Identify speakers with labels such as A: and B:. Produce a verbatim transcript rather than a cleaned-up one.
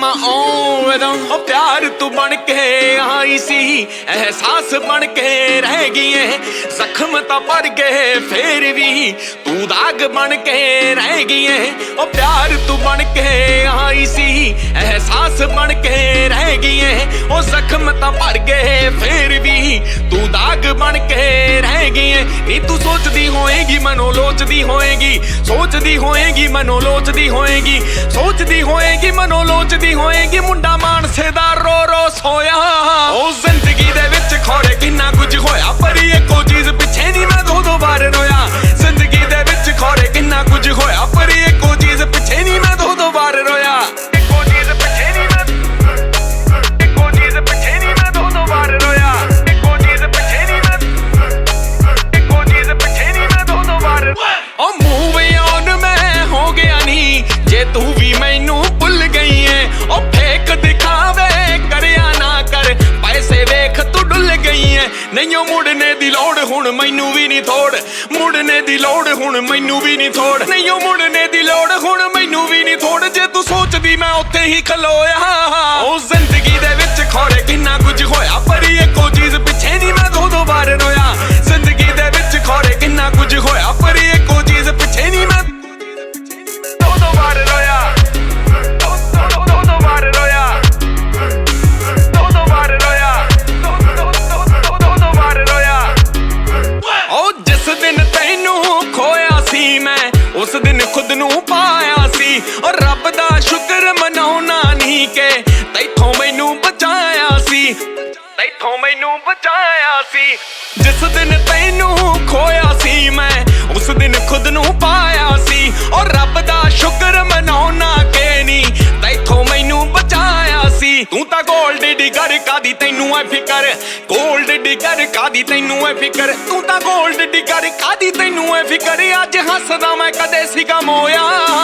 A: my own rhythm। ओ प्यार तू बन के आई सी, एहसास बन के रह गई है। जख्म तो भर गए फिर भी तू दाग बन के रह गई है। ओ प्यार तू बन के आई सी, एहसास बन के रह गई है। ओ जख्म तो भर गए फिर भी तू दाग बन के रह गई है। नी तू सोचदी होएगी मनो लोचदी होएगी, सोचदी होएगी मनो लोचदी होएगी, सोचदी होएगी मनो लोचदी होएगी। मुंडा मानसे दा रो रो सोया। ओ जिंदगी दे विच खौरे किन्ना कुछ होया, पर इको चीज पिछे नहीं मैं दो दो बार रोया। जिंदगी दे विच खौरे किन्ना कुछ होया, पर इको चीज पिछे नहीं मैं दो दो बार रोया। इको चीज पिछे नहीं मैं, इको चीज पिछे नहीं मैं दो दो बार रोया। इको चीज पिछे नहीं मैं, इको चीज पिछे नहीं मैं दो दो बार। ओ मूव ऑन मैं हो गया नी, जे तू भी मैनू भुल गई है। ओ फेक दिखावे करया ना कर, पैसे वेख तू डुल गई है। नहीं मुड़ने दी लोड़ हुण मैनू भी नहीं थोड़, मुड़ने दी लोड़ हुण मैनू भी नहीं थोड़। नहीं मुड़ने दी लोड़ हुण मैनू भी नहीं थोड़, जे तू सोचदी मैं उत्थे ही खलोया। ओ जिंदगी दे विच खौरे किन्ना कुछ होया, पर इको चीज पिछे नहीं मैं दो दो बार रोया। जिंदगी दे विच खौरे किन्ना कुछ होया, पर इको चीज पिछे नहीं मैं दो दो बार रोया। दो दो दो दो बार रोया, दो दो बार रोया, दो दो दो दो दो बार रोया। ओ जिस दिन तैनू खोया सी मैं, उस दिन खुद नू पाया सी। और रब दा शुक्र मनाउना नहीं के तैथों मैनू बचाया सी, तैथों मैनू बचाया सी। जिस दिन तैनू खोया सी मैं, उस दिन खुद नू पाया सी। और रब दा शुक्र मनाउना के नी तैथों मैनू बचाया सी। तू तां गोल्ड डिगर कादी तैनू ऐ फिकर, गोल्ड डिगर कादी तैनू ऐ फिकर। तू तां गोल्ड डिगर कादी तैनू ऐ फिकर। अज हसदा मैं कदे सीगा मोया।